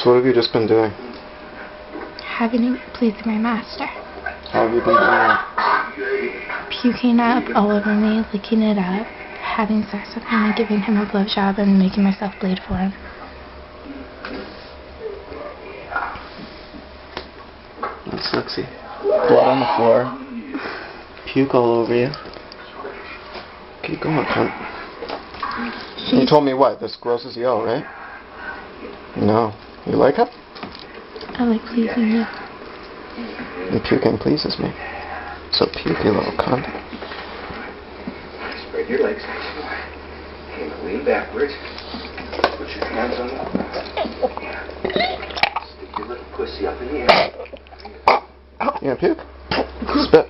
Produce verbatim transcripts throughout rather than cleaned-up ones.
So what have you just been doing? Having pleased my master. How have you been doing that? Puking up all over me, licking it up, having sex with him and giving him a blowjob and making myself bleed for him. That's sexy. Blood on the floor. Puke all over you. Keep going, cunt. You told me what? This grosses you out, right? No. You like it? I like pleasing you. And puking pleases me. So puke, you little cunt. Spread your legs. And lean backwards. Put your hands on the... Stick your little pussy up in the air. You gonna puke? Spit.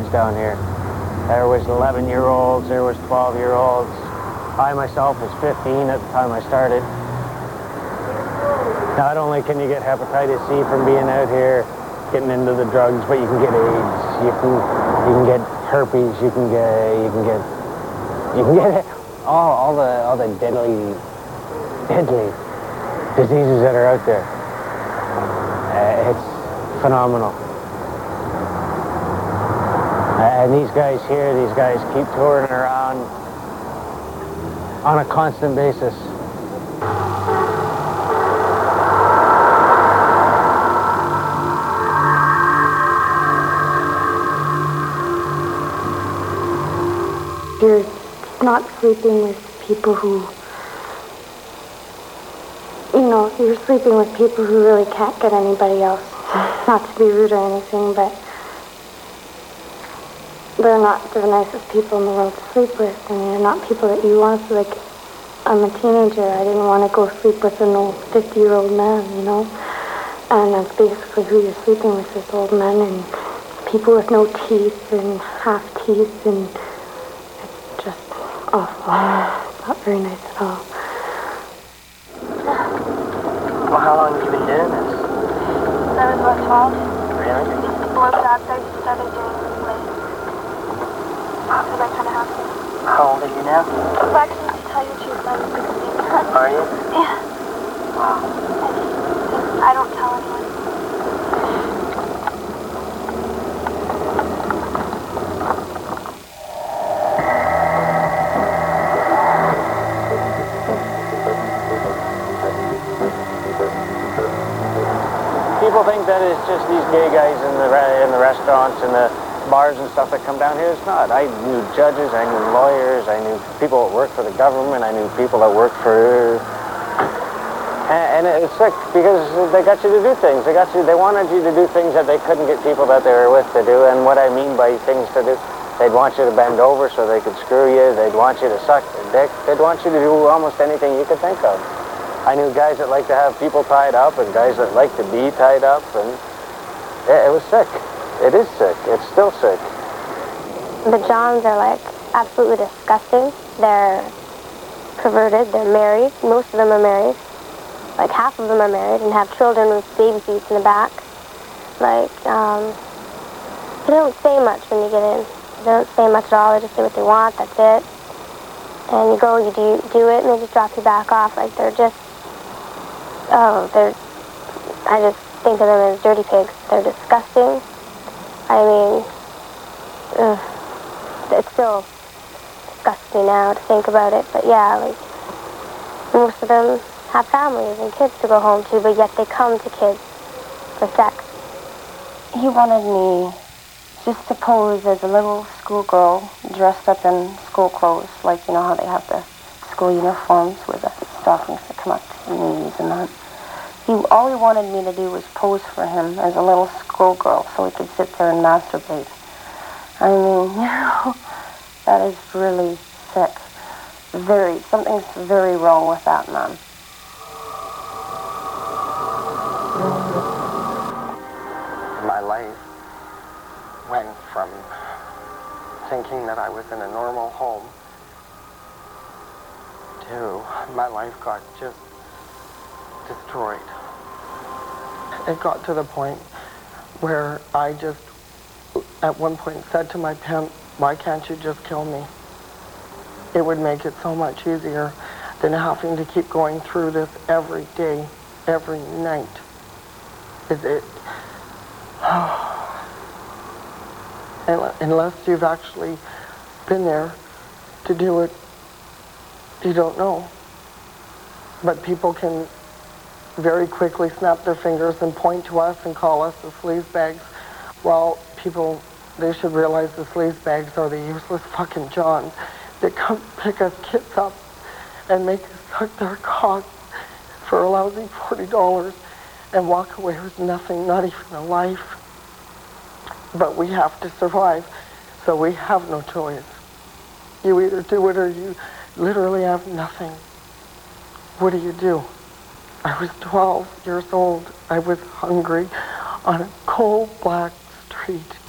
down here. There was eleven-year-olds, there was twelve-year-olds. I myself was fifteen at the time I started. Not only can you get hepatitis C from being out here, getting into the drugs, but you can get AIDS, you can you can get herpes, you can get you can get you can get all all the all the deadly deadly diseases that are out there. Uh, it's phenomenal. Uh, and these guys here, these guys keep touring around on a constant basis. You're not sleeping with people who, you know, you're sleeping with people who really can't get anybody else. Not to be rude or anything, but they're not the nicest people in the world to sleep with, and they're not people that you want to, like, I'm a teenager, I didn't want to go sleep with an old fifty-year-old man, you know, and that's basically who you're sleeping with, is old men and people with no teeth and half teeth, and it's just awful. It's not very nice at all. Well, how long have you been doing this? I was about twelve. Really? Just the blowjobs I started doing late. Because I kind of have to. How old are you now? Well, actually, to tell you the truth, I'm sixteen. Are you? Yeah. Wow. I just, I don't tell anyone. People think that it's just these gay guys in the re- in the restaurants and the bars and stuff that come down here. It's not. I knew judges, I knew lawyers, I knew people that worked for the government, I knew people that worked for... And, and it's sick because they got you to do things. They got you. They wanted you to do things that they couldn't get people that they were with to do. And what I mean by things to do, they'd want you to bend over so they could screw you. They'd want you to suck their dick. They'd want you to do almost anything you could think of. I knew guys that like to have people tied up and guys that like to be tied up, and it, it was sick. It is sick. It's still sick. The Johns are, like, absolutely disgusting. They're perverted. They're married. Most of them are married. Like, half of them are married and have children with baby seats in the back. Like, um, they don't say much when you get in. They don't say much at all. They just do what they want. That's it. And you go, you do, do it, and they just drop you back off. Like, they're just... Oh, they're, I just think of them as dirty pigs. They're disgusting. I mean, ugh, it's still disgusts me now to think about it. But yeah, like, most of them have families and kids to go home to, but yet they come to kids for sex. He wanted me just to pose as a little schoolgirl dressed up in school clothes, like, you know how they have the school uniforms with the stockings that come up to the knees and that. He, all he wanted me to do was pose for him as a little schoolgirl so he could sit there and masturbate. I mean, you know, that is really sick. Very, something's very wrong with that man. My life went from thinking that I was in a normal home to my life got just destroyed. It got to the point where I just, at one point, said to my pimp, why can't you just kill me? It would make it so much easier than having to keep going through this every day, every night. Is it? Unless you've actually been there to do it, you don't know. But people can very quickly snap their fingers and point to us and call us the sleazebags. Well, people, they should realize the sleazebags are the useless fucking Johns that come pick us kids up and make us suck their cock for a lousy forty dollars and walk away with nothing, not even a life. But we have to survive, so we have no choice. You either do it or you literally have nothing. What do you do? I was twelve years old. I was hungry on a cold black street